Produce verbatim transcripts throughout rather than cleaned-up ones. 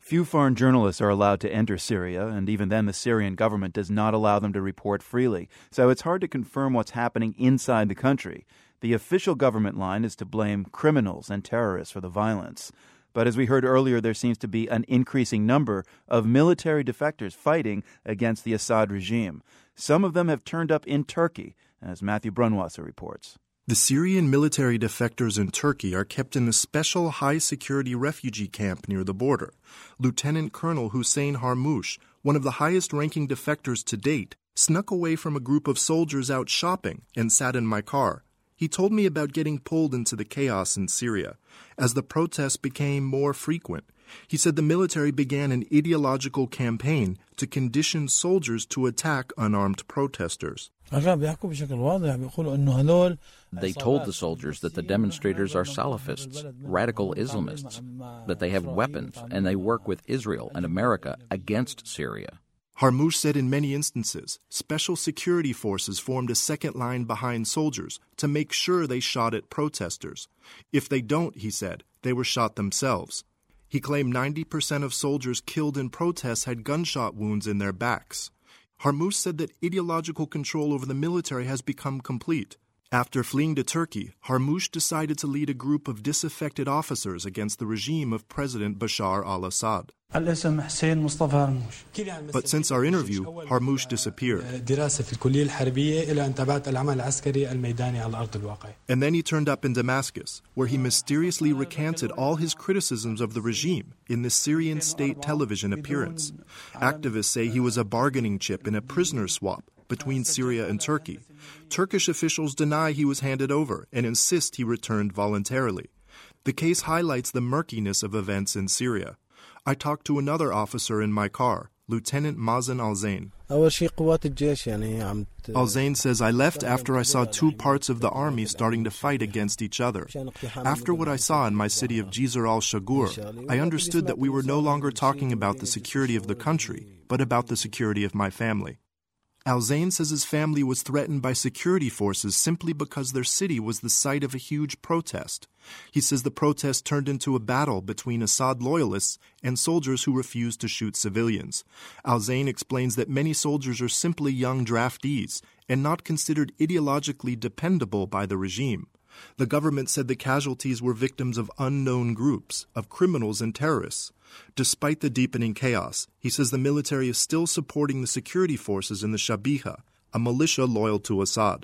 Few foreign journalists are allowed to enter Syria, and even then the Syrian government does not allow them to report freely. So it's hard to confirm what's happening inside the country. The official government line is to blame criminals and terrorists for the violence. But as we heard earlier, there seems to be an increasing number of military defectors fighting against the Assad regime. Some of them have turned up in Turkey, as Matthew Brunwasser reports. The Syrian military defectors in Turkey are kept in a special high-security refugee camp near the border. Lieutenant Colonel Hussein Harmoush, one of the highest-ranking defectors to date, snuck away from a group of soldiers out shopping and sat in my car. He told me about getting pulled into the chaos in Syria. As the protests became more frequent, he said the military began an ideological campaign to condition soldiers to attack unarmed protesters. They told the soldiers that the demonstrators are Salafists, radical Islamists, that they have weapons and they work with Israel and America against Syria. Harmoush said in many instances, special security forces formed a second line behind soldiers to make sure they shot at protesters. If they don't, he said, they were shot themselves. He claimed ninety percent of soldiers killed in protests had gunshot wounds in their backs. Harmoush said that ideological control over the military has become complete. After fleeing to Turkey, Harmoush decided to lead a group of disaffected officers against the regime of President Bashar al-Assad. But since our interview, Harmoush disappeared. And then he turned up in Damascus, where he mysteriously recanted all his criticisms of the regime in the Syrian state television appearance. Activists say he was a bargaining chip in a prisoner swap between Syria and Turkey. Turkish officials deny he was handed over and insist he returned voluntarily. The case highlights the murkiness of events in Syria. I talked to another officer in my car, Lieutenant Mazen Al-Zain. Al-Zain says, I left after I saw two parts of the army starting to fight against each other. After what I saw in my city of Jizr al-Shagur, I understood that we were no longer talking about the security of the country, but about the security of my family. Al-Zain says his family was threatened by security forces simply because their city was the site of a huge protest. He says the protest turned into a battle between Assad loyalists and soldiers who refused to shoot civilians. Al-Zain explains that many soldiers are simply young draftees and not considered ideologically dependable by the regime. The government said the casualties were victims of unknown groups, of criminals and terrorists. Despite the deepening chaos, he says the military is still supporting the security forces in the Shabiha, a militia loyal to Assad.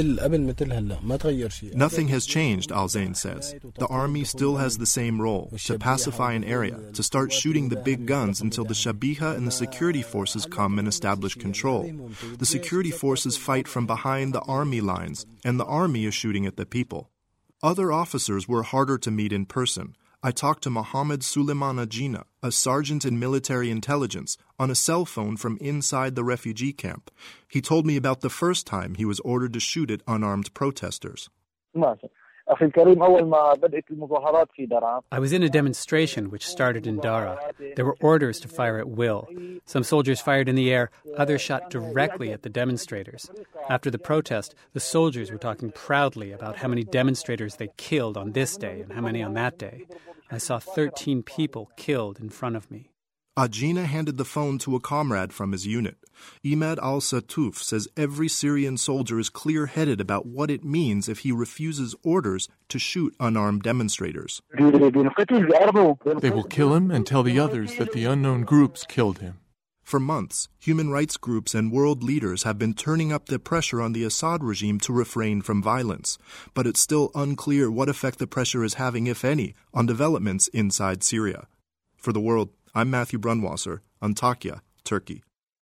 Nothing has changed, Al-Zain says. The army still has the same role, to pacify an area, to start shooting the big guns until the Shabiha and the security forces come and establish control. The security forces fight from behind the army lines, and the army is shooting at the people. Other officers were harder to meet in person. I talked to Mohammed Suleiman Ajina, a sergeant in military intelligence, on a cell phone from inside the refugee camp. He told me about the first time he was ordered to shoot at unarmed protesters. I was in a demonstration which started in Dara. There were orders to fire at will. Some soldiers fired in the air, others shot directly at the demonstrators. After the protest, the soldiers were talking proudly about how many demonstrators they killed on this day and how many on that day. I saw thirteen people killed in front of me. Ajina handed the phone to a comrade from his unit. Imad al-Satuf says every Syrian soldier is clear-headed about what it means if he refuses orders to shoot unarmed demonstrators. They will kill him and tell the others that the unknown groups killed him. For months, human rights groups and world leaders have been turning up the pressure on the Assad regime to refrain from violence. But it's still unclear what effect the pressure is having, if any, on developments inside Syria. For The World, I'm Matthew Brunwasser, Antakya, Turkey.